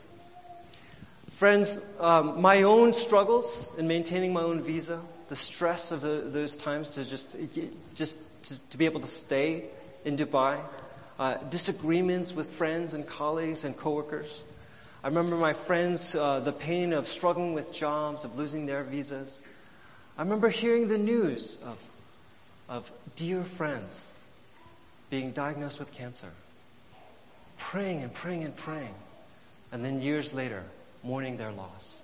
Friends, um, my own struggles in maintaining my own visa, the stress of the, those times to just, just to, to be able to stay in Dubai, uh, disagreements with friends and colleagues and coworkers. I remember my friends, uh, the pain of struggling with jobs, of losing their visas. I remember hearing the news of, of dear friends being diagnosed with cancer. Praying and praying and praying. And then years later, mourning their loss.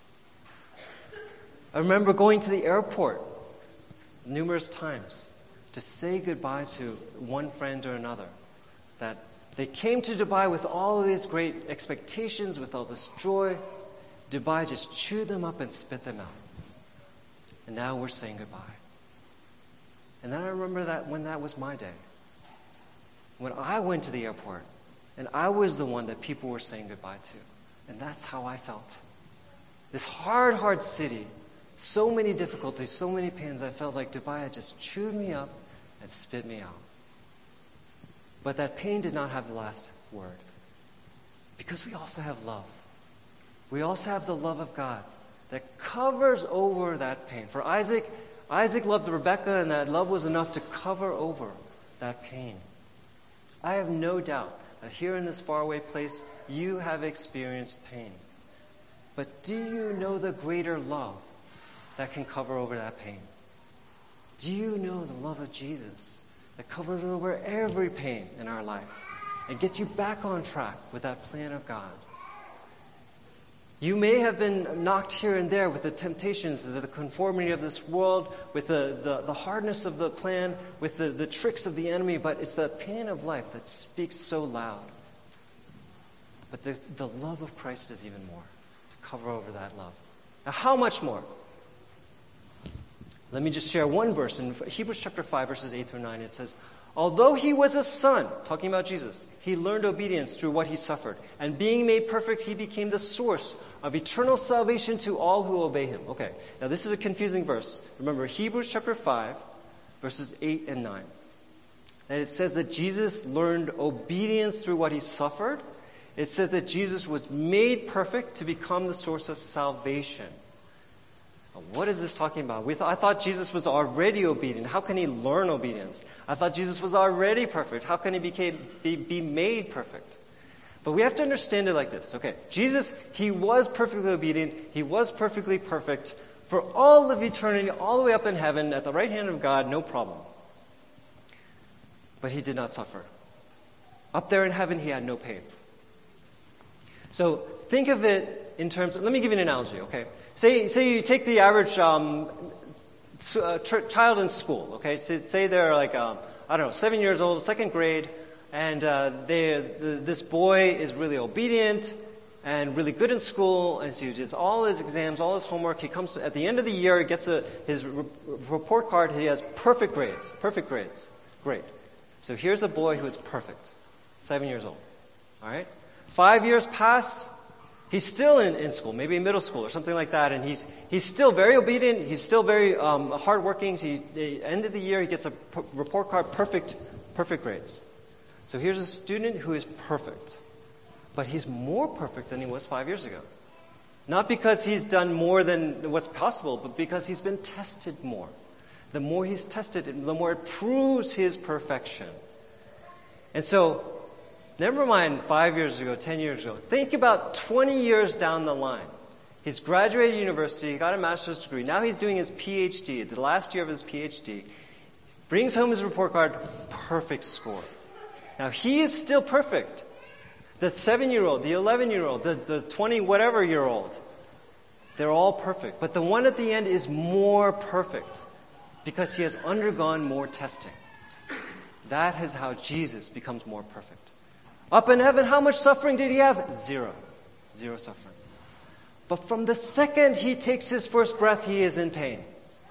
I remember going to the airport numerous times to say goodbye to one friend or another. That they came to Dubai with all of these great expectations, with all this joy. Dubai just chewed them up and spit them out. And now we're saying goodbye. And then I remember that when that was my day. When I went to the airport, and I was the one that people were saying goodbye to. And that's how I felt. This hard, hard city, so many difficulties, so many pains, I felt like Dubai had just chewed me up and spit me out. But that pain did not have the last word. Because we also have love. We also have the love of God that covers over that pain. For Isaac, Isaac loved Rebekah, and that love was enough to cover over that pain. I have no doubt that here in this faraway place, you have experienced pain. But do you know the greater love that can cover over that pain? Do you know the love of Jesus that covers over every pain in our life and gets you back on track with that plan of God? You may have been knocked here and there with the temptations, the conformity of this world, with the, the, the hardness of the plan, with the, the tricks of the enemy, but it's the pain of life that speaks so loud. But the, the love of Christ is even more to cover over that love. Now, how much more? Let me just share one verse. In Hebrews chapter five, verses eight through nine, it says, although he was a son, talking about Jesus, he learned obedience through what he suffered. And being made perfect, he became the source of eternal salvation to all who obey him. Okay, now this is a confusing verse. Remember, Hebrews chapter five, verses eight and nine. And it says that Jesus learned obedience through what he suffered. It says that Jesus was made perfect to become the source of salvation. Now, what is this talking about? We th- I thought Jesus was already obedient. How can he learn obedience? I thought Jesus was already perfect. How can he became, be, be made perfect? But we have to understand it like this. Okay, Jesus, he was perfectly obedient. He was perfectly perfect for all of eternity, all the way up in heaven, at the right hand of God, no problem. But he did not suffer. Up there in heaven, he had no pain. So think of it in terms of, let me give you an analogy, okay? Say say you take the average um, uh, tr- child in school, okay? Say, say they're like, um, I don't know, seven years old, second grade, and uh, they the, this boy is really obedient and really good in school, and so he does all his exams, all his homework. He comes to, at the end of the year, he gets a, his re- report card, he has perfect grades, perfect grades. Great. So here's a boy who is perfect, seven years old, all right? Five years pass, he's still in, in school, maybe in middle school or something like that, and he's he's still very obedient, he's still very um, hardworking. He, the end of the year, he gets a p- report card, perfect, perfect grades. So here's a student who is perfect, but he's more perfect than he was five years ago. Not because he's done more than what's possible, but because he's been tested more. The more he's tested, the more it proves his perfection. And so, never mind five years ago, ten years ago. Think about twenty years down the line. He's graduated university, he got a master's degree. Now he's doing his P H D, the last year of his P H D. Brings home his report card, perfect score. Now he is still perfect. The seven-year-old, the eleven-year-old, the, the twenty-whatever-year-old, they're all perfect. But the one at the end is more perfect because he has undergone more testing. That is how Jesus becomes more perfect. Up in heaven, how much suffering did he have? Zero. Zero suffering. But from the second he takes his first breath, he is in pain.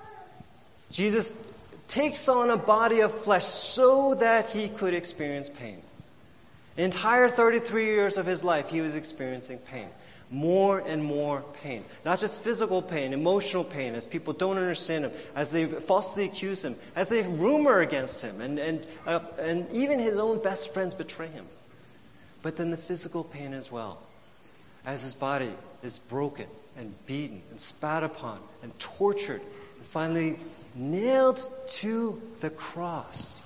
Jesus takes on a body of flesh so that he could experience pain. The entire thirty-three years of his life, he was experiencing pain. More and more pain. Not just physical pain, emotional pain, as people don't understand him, as they falsely accuse him, as they rumor against him, and, and, uh, and even his own best friends betray him. But then the physical pain as well, as his body is broken and beaten and spat upon and tortured and finally nailed to the cross.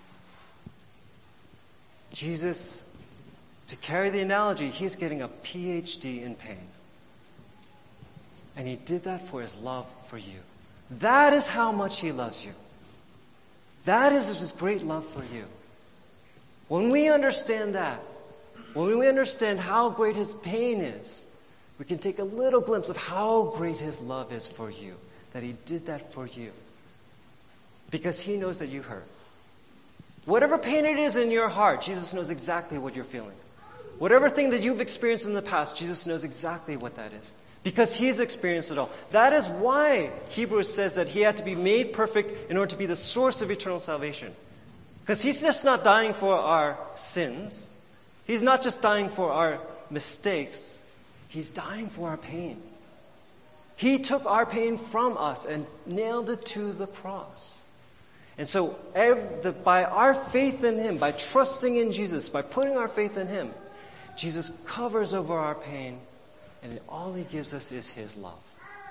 Jesus, to carry the analogy, he's getting a P H D in pain. And he did that for his love for you. That is how much he loves you. That is his great love for you. When we understand that, when we understand how great his pain is, we can take a little glimpse of how great his love is for you. That he did that for you. Because he knows that you hurt. Whatever pain it is in your heart, Jesus knows exactly what you're feeling. Whatever thing that you've experienced in the past, Jesus knows exactly what that is. Because he's experienced it all. That is why Hebrews says that he had to be made perfect in order to be the source of eternal salvation. Because he's just not dying for our sins. He's not just dying for our mistakes. He's dying for our pain. He took our pain from us and nailed it to the cross. And so by our faith in him, by trusting in Jesus, by putting our faith in him, Jesus covers over our pain, and all he gives us is his love.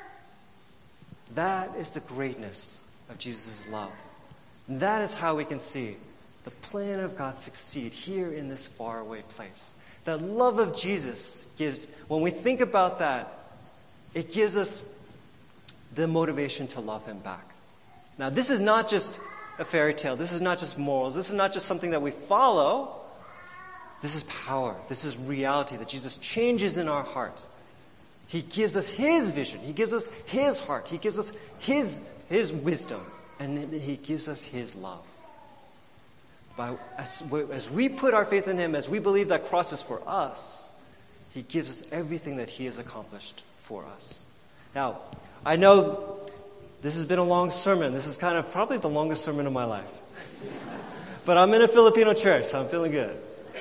That is the greatness of Jesus' love. And that is how we can see the plan of God succeed here in this faraway place. The love of Jesus gives, when we think about that, it gives us the motivation to love him back. Now, this is not just a fairy tale. This is not just morals. This is not just something that we follow. This is power. This is reality that Jesus changes in our heart. He gives us his vision. He gives us his heart. He gives us his, his wisdom. And he gives us his love. By, as, as we put our faith in him, as we believe that cross is for us, he gives us everything that he has accomplished for us. Now, I know this has been a long sermon. This is kind of probably the longest sermon of my life. But I'm in a Filipino church, so I'm feeling good.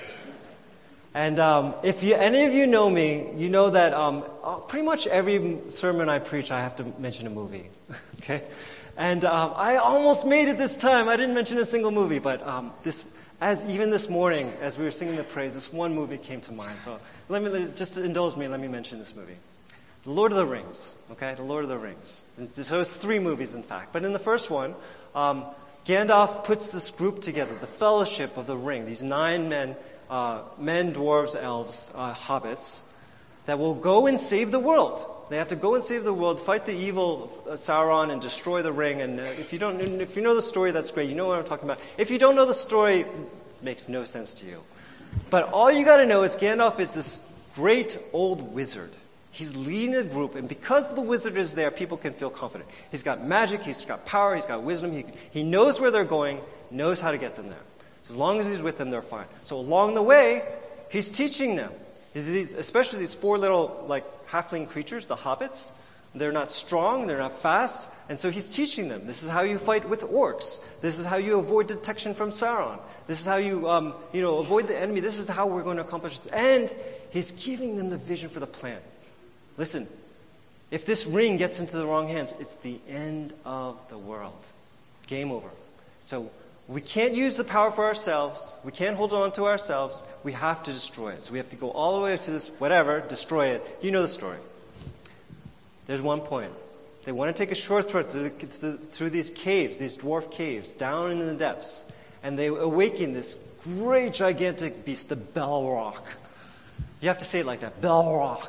And um, if you, any of you know me, you know that um, pretty much every sermon I preach, I have to mention a movie. Okay? And um, I almost made it this time. I didn't mention a single movie, but um, this, as even this morning, as we were singing the praise, this one movie came to mind. So let me just to indulge me. Let me mention this movie, The Lord of the Rings. Okay, The Lord of the Rings. And so it's three movies, in fact. But in the first one, um, Gandalf puts this group together, the Fellowship of the Ring. These nine men, uh, men, dwarves, elves, uh, hobbits, that will go and save the world. They have to go and save the world, fight the evil Sauron, and destroy the ring. And uh, if you don't, if you know the story, that's great. You know what I'm talking about. If you don't know the story, it makes no sense to you. But all you got to know is Gandalf is this great old wizard. He's leading a group, and because the wizard is there, people can feel confident. He's got magic, he's got power, he's got wisdom. He he knows where they're going, knows how to get them there. So as long as he's with them, they're fine. So along the way, he's teaching them. These, especially these four little, like, halfling creatures, the hobbits. They're not strong, they're not fast, and so he's teaching them. This is how you fight with orcs. This is how you avoid detection from Sauron. This is how you, um, you know, avoid the enemy. This is how we're going to accomplish this. And he's giving them the vision for the plan. Listen, if this ring gets into the wrong hands, it's the end of the world. Game over. So we can't use the power for ourselves. We can't hold on to ourselves. We have to destroy it. So we have to go all the way to this, whatever, destroy it. You know the story. There's one point. They want to take a shortcut through, the, through, through these caves, these dwarf caves, down in the depths. And they awaken this great, gigantic beast, the Balrog. You have to say it like that, Balrog.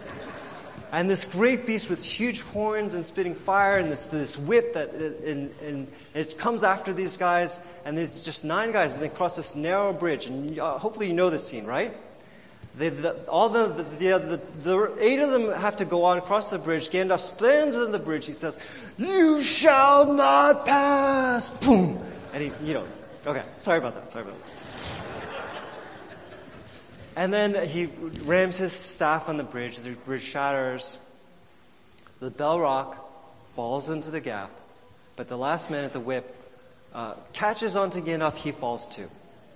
And this great beast with huge horns and spitting fire, and this this whip that and, and it comes after these guys, and there's just nine guys, and they cross this narrow bridge, and uh, hopefully you know this scene, right? They, the, all the the, the the the eight of them have to go on across the bridge. Gandalf stands on the bridge. He says, "You shall not pass." Boom, and he, you know, okay, sorry about that. Sorry about that. And then he rams his staff on the bridge. The bridge shatters. The Balrog falls into the gap. But the last man at the whip uh, catches onto Gandalf. He falls too.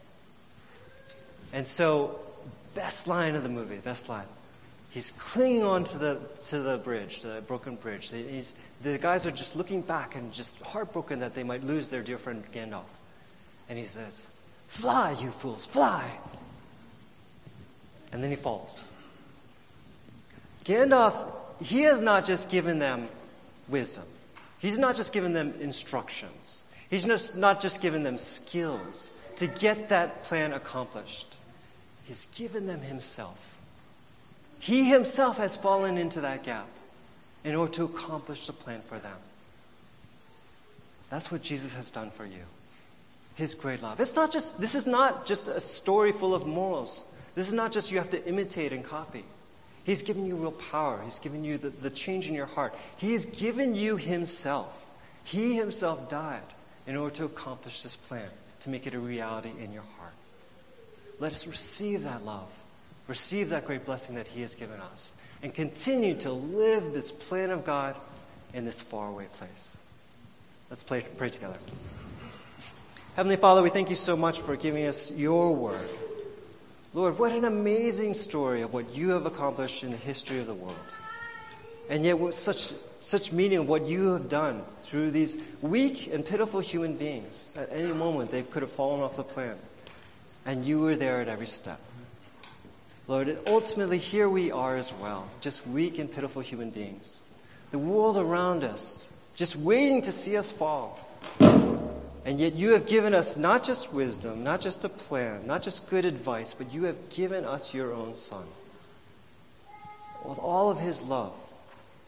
And so, best line of the movie, best line. He's clinging on to the to the bridge, the broken bridge. He's, the guys are just looking back and just heartbroken that they might lose their dear friend Gandalf. And he says, "Fly, you fools, fly!" And then he falls. Gandalf, he has not just given them wisdom. He's not just given them instructions. He's just not just given them skills to get that plan accomplished. He's given them himself. He himself has fallen into that gap in order to accomplish the plan for them. That's what Jesus has done for you. His great love. It's not just, this is not just a story full of morals. This is not just you have to imitate and copy. He's given you real power. He's given you the, the change in your heart. He has given you himself. He himself died in order to accomplish this plan, to make it a reality in your heart. Let us receive that love. Receive that great blessing that he has given us. And continue to live this plan of God in this faraway place. Let's pray, pray together. Heavenly Father, we thank you so much for giving us your word. Lord, what an amazing story of what you have accomplished in the history of the world. And yet with such such meaning of what you have done through these weak and pitiful human beings. At any moment they could have fallen off the plan. And you were there at every step. Lord, and ultimately here we are as well, just weak and pitiful human beings. The world around us, just waiting to see us fall. And yet you have given us not just wisdom, not just a plan, not just good advice, but you have given us your own Son. With all of his love,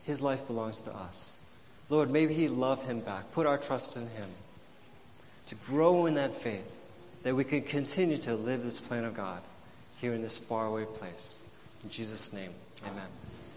his life belongs to us. Lord, may we love him back, put our trust in him, to grow in that faith, that we can continue to live this plan of God here in this faraway place. In Jesus' name, amen.